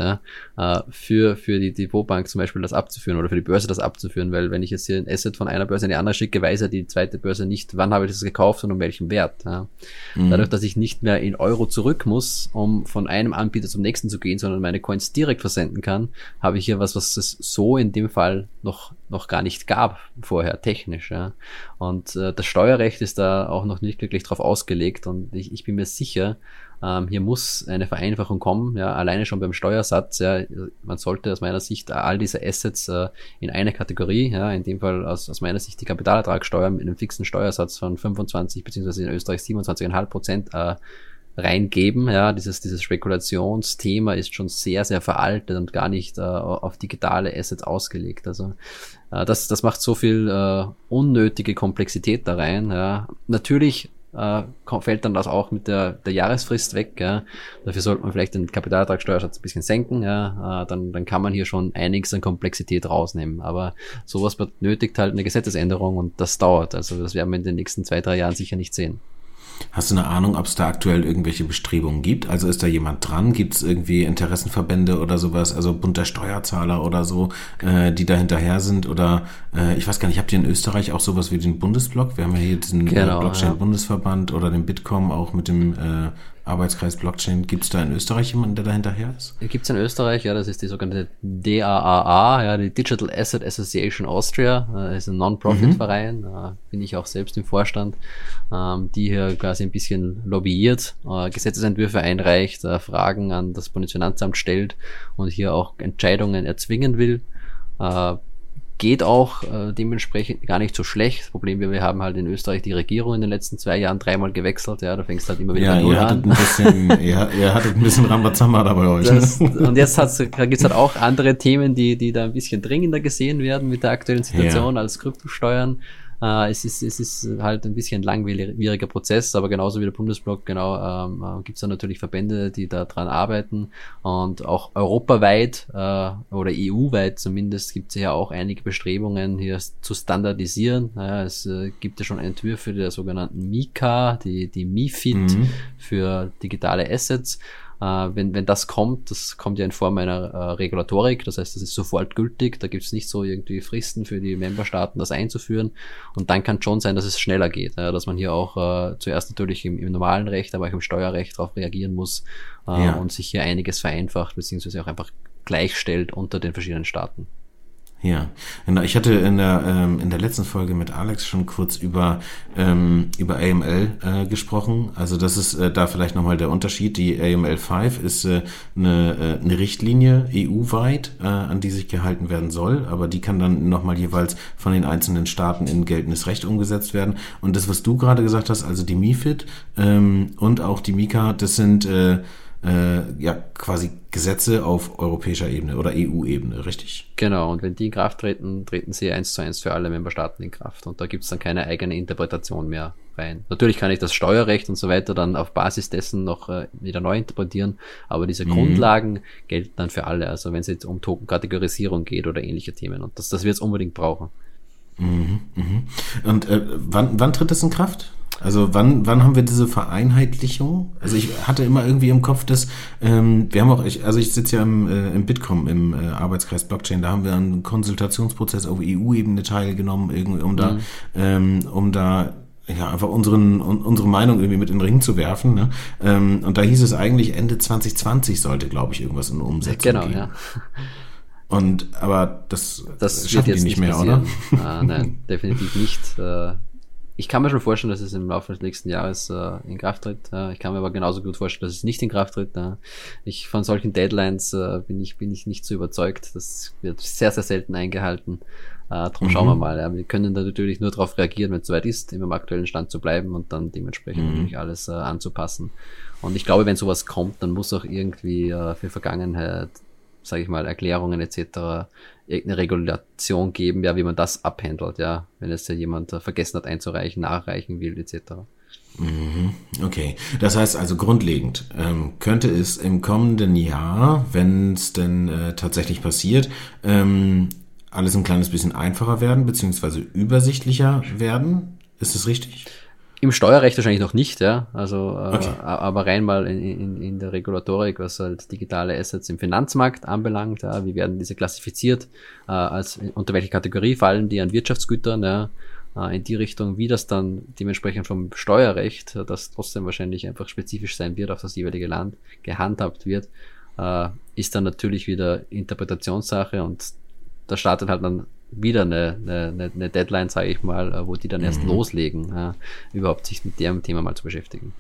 für die Depotbank zum Beispiel das abzuführen oder für die Börse das abzuführen, weil wenn ich jetzt hier ein Asset von einer Börse in die andere schicke, weiß ja die zweite Börse nicht, wann habe ich das gekauft und um welchen Wert. Ja. Dadurch, dass ich nicht mehr in Euro zurück muss, um von einem Anbieter zum nächsten zu gehen, sondern meine Coins direkt versenden kann, habe ich hier was es so in dem Fall noch gar nicht gab vorher, technisch. Ja. Und das Steuerrecht ist da auch noch nicht wirklich drauf ausgelegt, und ich bin mir sicher, hier muss eine Vereinfachung kommen, ja, alleine schon beim Steuersatz. Ja, man sollte aus meiner Sicht all diese Assets in eine Kategorie, ja, in dem Fall aus meiner Sicht die Kapitalertragssteuer mit einem fixen Steuersatz von 25 bzw. in Österreich 27,5% reingeben. Ja, dieses Spekulationsthema ist schon sehr, sehr veraltet und gar nicht auf digitale Assets ausgelegt. Also das macht so viel unnötige Komplexität da rein. Ja. Natürlich fällt dann das auch mit der Jahresfrist weg. Ja. Dafür sollte man vielleicht den Kapitalertragssteuersatz ein bisschen senken. Ja. Dann kann man hier schon einiges an Komplexität rausnehmen. Aber sowas benötigt halt eine Gesetzesänderung, und das dauert. Also das werden wir in den nächsten 2-3 Jahren sicher nicht sehen. Hast du eine Ahnung, ob es da aktuell irgendwelche Bestrebungen gibt? Also ist da jemand dran? Gibt es irgendwie Interessenverbände oder sowas, also Bund der Steuerzahler oder so, die da hinterher sind? Oder ich weiß gar nicht, habt ihr in Österreich auch sowas wie den Bundesblock? Wir haben ja hier diesen Blockchain-Bundesverband oder den Bitkom auch mit dem Arbeitskreis Blockchain. Gibt es da in Österreich jemanden, der da hinterher ist? Gibt es in Österreich, ja, das ist die sogenannte DAAA, ja, die Digital Asset Association Austria, ist ein Non-Profit-Verein, bin ich auch selbst im Vorstand, die hier quasi ein bisschen lobbyiert, Gesetzesentwürfe einreicht, Fragen an das Bundesfinanzamt stellt und hier auch Entscheidungen erzwingen will. Geht auch dementsprechend gar nicht so schlecht. Das Problem, wir haben halt in Österreich die Regierung in den letzten 2 Jahren 3-mal gewechselt. Ja, da fängst du halt immer wieder null an. Ihr hattet ein bisschen Rambazamba da bei euch. Und jetzt gibt's halt auch andere Themen, die da ein bisschen dringender gesehen werden mit der aktuellen Situation als Kryptosteuern. Es ist halt ein bisschen ein langwieriger Prozess, aber genauso wie der Bundesblock, gibt's da natürlich Verbände, die da dran arbeiten, und auch europaweit oder EU-weit zumindest gibt's ja auch einige Bestrebungen, hier zu standardisieren. Es gibt ja schon Entwürfe der sogenannten MiCA, die MiFID für digitale Assets. Wenn das kommt ja in Form einer Regulatorik, das heißt, das ist sofort gültig, da gibt's nicht so irgendwie Fristen für die Memberstaaten, das einzuführen, und dann kann schon sein, dass es schneller geht, dass man hier auch zuerst natürlich im normalen Recht, aber auch im Steuerrecht darauf reagieren muss und sich hier einiges vereinfacht, beziehungsweise auch einfach gleichstellt unter den verschiedenen Staaten. Ja, genau. Ich hatte in der letzten Folge mit Alex schon kurz über AML gesprochen. Also das ist da vielleicht nochmal der Unterschied. Die AML 5 ist eine Richtlinie EU-weit, an die sich gehalten werden soll, aber die kann dann nochmal jeweils von den einzelnen Staaten in geltendes Recht umgesetzt werden. Und das, was du gerade gesagt hast, also die MiFID und auch die MiCA, das sind quasi Gesetze auf europäischer Ebene oder EU-Ebene, richtig? Genau, und wenn die in Kraft treten, treten sie 1:1 für alle Memberstaaten in Kraft. Und da gibt's dann keine eigene Interpretation mehr rein. Natürlich kann ich das Steuerrecht und so weiter dann auf Basis dessen noch wieder neu interpretieren, aber diese Grundlagen gelten dann für alle. Also wenn es jetzt um Token-Kategorisierung geht oder ähnliche Themen. Und das wird es unbedingt brauchen. Und wann tritt das in Kraft? Also wann haben wir diese Vereinheitlichung? Also ich hatte immer irgendwie im Kopf, dass wir haben auch, ich sitze ja im Bitkom, im Arbeitskreis Blockchain, da haben wir einen Konsultationsprozess auf EU-Ebene teilgenommen, um da ja einfach unsere Meinung irgendwie mit in den Ring zu werfen. Ne? Und da hieß es eigentlich Ende 2020 sollte, glaube ich, irgendwas in Umsetzung gehen. Ja. Aber das wird jetzt nicht mehr, passieren. Oder? Nein, definitiv nicht. Ich kann mir schon vorstellen, dass es im Laufe des nächsten Jahres in Kraft tritt. Ich kann mir aber genauso gut vorstellen, dass es nicht in Kraft tritt. Von solchen Deadlines bin ich nicht so überzeugt. Das wird sehr, sehr selten eingehalten. Darum schauen wir mal. Ja. Wir können da natürlich nur darauf reagieren, wenn es soweit ist, immer im aktuellen Stand zu bleiben und dann dementsprechend natürlich alles anzupassen. Und ich glaube, wenn sowas kommt, dann muss auch irgendwie für Vergangenheit, sage ich mal, Erklärungen etc., irgendeine Regulation geben, ja, wie man das abhandelt, ja, wenn es ja jemand vergessen hat einzureichen, nachreichen will etc. Okay, das heißt also grundlegend könnte es im kommenden Jahr, wenn es denn tatsächlich passiert, alles ein kleines bisschen einfacher werden, beziehungsweise übersichtlicher werden. Ist das richtig? Im Steuerrecht wahrscheinlich noch nicht, ja. Also, okay. Aber rein mal in der Regulatorik, was halt digitale Assets im Finanzmarkt anbelangt, ja, wie werden diese klassifiziert, unter welche Kategorie fallen die an Wirtschaftsgütern, ja, in die Richtung, wie das dann dementsprechend vom Steuerrecht, das trotzdem wahrscheinlich einfach spezifisch sein wird, auf das jeweilige Land gehandhabt wird, ist dann natürlich wieder Interpretationssache und da startet halt dann wieder eine Deadline, sage ich mal, wo die dann erst loslegen, überhaupt sich mit dem Thema mal zu beschäftigen.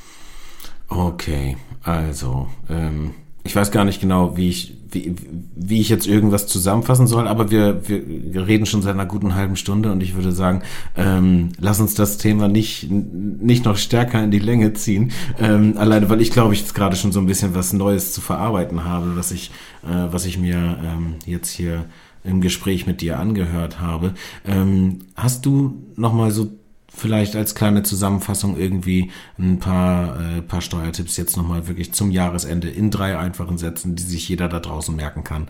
Okay, also ich weiß gar nicht genau, wie ich jetzt irgendwas zusammenfassen soll, aber wir reden schon seit einer guten halben Stunde und ich würde sagen, lass uns das Thema nicht noch stärker in die Länge ziehen, alleine weil ich glaube, ich jetzt gerade schon so ein bisschen was Neues zu verarbeiten habe, was ich mir jetzt hier im Gespräch mit dir angehört habe. Hast du nochmal so vielleicht als kleine Zusammenfassung irgendwie ein paar Steuertipps jetzt nochmal wirklich zum Jahresende in 3 einfachen Sätzen, die sich jeder da draußen merken kann,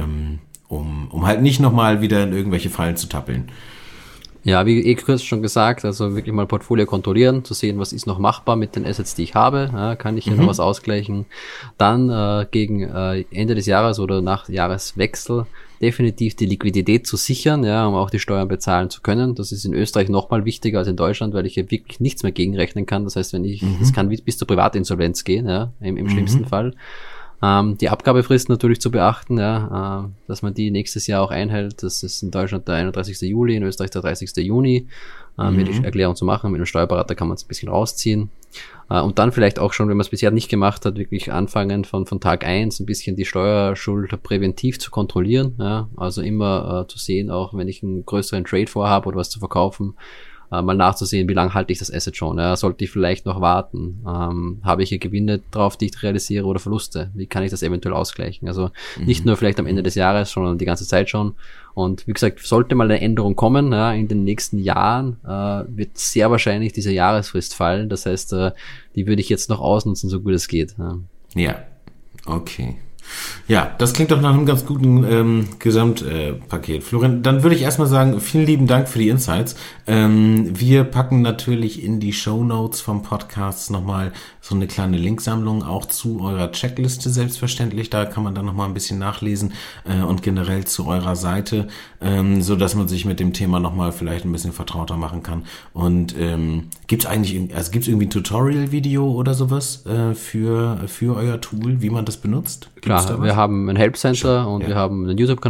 um halt nicht nochmal wieder in irgendwelche Fallen zu tappeln? Ja, wie kurz schon gesagt, also wirklich mal Portfolio kontrollieren, zu sehen, was ist noch machbar mit den Assets, die ich habe, ja, kann ich hier noch was ausgleichen. Dann gegen Ende des Jahres oder nach Jahreswechsel definitiv die Liquidität zu sichern, ja, um auch die Steuern bezahlen zu können. Das ist in Österreich nochmal wichtiger als in Deutschland, weil ich hier wirklich nichts mehr gegenrechnen kann. Das heißt, das kann bis zur Privatinsolvenz gehen, ja, im schlimmsten Fall. Die Abgabefrist natürlich zu beachten, ja, dass man die nächstes Jahr auch einhält. Das ist in Deutschland der 31. Juli, in Österreich der 30. Juni. Mit die Erklärung zu machen. Mit einem Steuerberater kann man es ein bisschen rausziehen. Und dann vielleicht auch schon, wenn man es bisher nicht gemacht hat, wirklich anfangen von Tag 1 ein bisschen die Steuerschuld präventiv zu kontrollieren. Ja, also immer zu sehen, auch wenn ich einen größeren Trade vorhabe oder was zu verkaufen, mal nachzusehen, wie lange halte ich das Asset schon. Ja, sollte ich vielleicht noch warten? Habe ich hier Gewinne drauf, die ich realisiere oder Verluste? Wie kann ich das eventuell ausgleichen? Also nicht nur vielleicht am Ende des Jahres, sondern die ganze Zeit schon. Und wie gesagt, sollte mal eine Änderung kommen, ja, in den nächsten Jahren, wird sehr wahrscheinlich diese Jahresfrist fallen. Das heißt, die würde ich jetzt noch ausnutzen, so gut es geht. Ja, okay. Ja, das klingt doch nach einem ganz guten Gesamtpaket. Florian, dann würde ich erstmal sagen, vielen lieben Dank für die Insights. Wir packen natürlich in die Shownotes vom Podcast nochmal so eine kleine Linksammlung auch zu eurer Checkliste selbstverständlich. Da kann man dann nochmal ein bisschen nachlesen und generell zu eurer Seite, so dass man sich mit dem Thema nochmal vielleicht ein bisschen vertrauter machen kann. Und gibt's irgendwie ein Tutorial-Video oder sowas für euer Tool, wie man das benutzt? Klar, wir haben ein Help Center und wir haben einen YouTube-Kanal,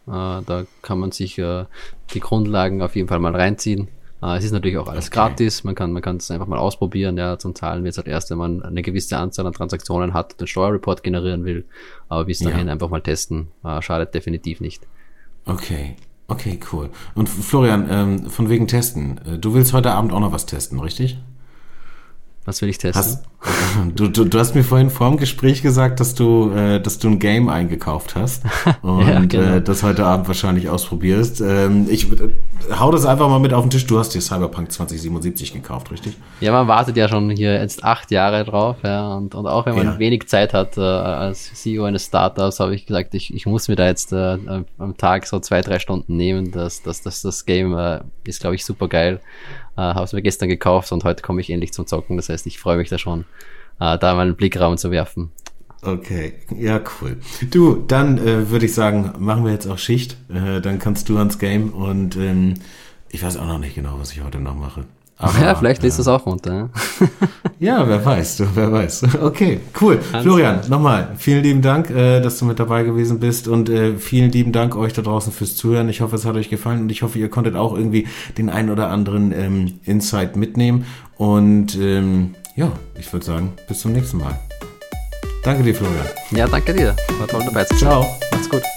Da kann man sich die Grundlagen auf jeden Fall mal reinziehen. Es ist natürlich auch alles gratis, man kann es einfach mal ausprobieren, ja, zum Zahlen wird es halt erst, wenn man eine gewisse Anzahl an Transaktionen hat und den Steuerreport generieren will, aber bis dahin einfach mal testen, schadet definitiv nicht. Okay, cool. Und Florian, von wegen Testen, du willst heute Abend auch noch was testen, richtig? Was will ich testen? Du hast mir vorhin vor dem Gespräch gesagt, dass du ein Game eingekauft hast und ja, genau. Das heute Abend wahrscheinlich ausprobierst. Ich hau das einfach mal mit auf den Tisch. Du hast dir Cyberpunk 2077 gekauft, richtig? Ja, man wartet ja schon hier jetzt 8 Jahre drauf, ja, und auch wenn man wenig Zeit hat als CEO eines Startups, habe ich gesagt, ich muss mir da jetzt am Tag so 2-3 Stunden nehmen. Das Game ist, glaube ich, super geil. Habe es mir gestern gekauft und heute komme ich endlich zum Zocken. Das heißt, ich freue mich da schon, da mal einen Blick raum zu werfen. Okay, ja, cool. Du, dann würde ich sagen, machen wir jetzt auch Schicht. Dann kannst du ans Game und ich weiß auch noch nicht genau, was ich heute noch mache. Aber, ja, vielleicht lässt du es auch runter. Ja, wer weiß. Okay, cool. Florian, nochmal, vielen lieben Dank, dass du mit dabei gewesen bist und vielen lieben Dank euch da draußen fürs Zuhören. Ich hoffe, es hat euch gefallen und ich hoffe, ihr konntet auch irgendwie den einen oder anderen Insight mitnehmen und ja, ich würde sagen, bis zum nächsten Mal. Danke dir, Florian. Ja, danke dir. War toll dabei zu sein. Ciao. Macht's gut.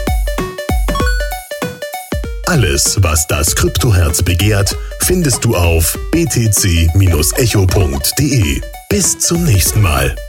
Alles, was das Kryptoherz begehrt, findest du auf btc-echo.de. Bis zum nächsten Mal.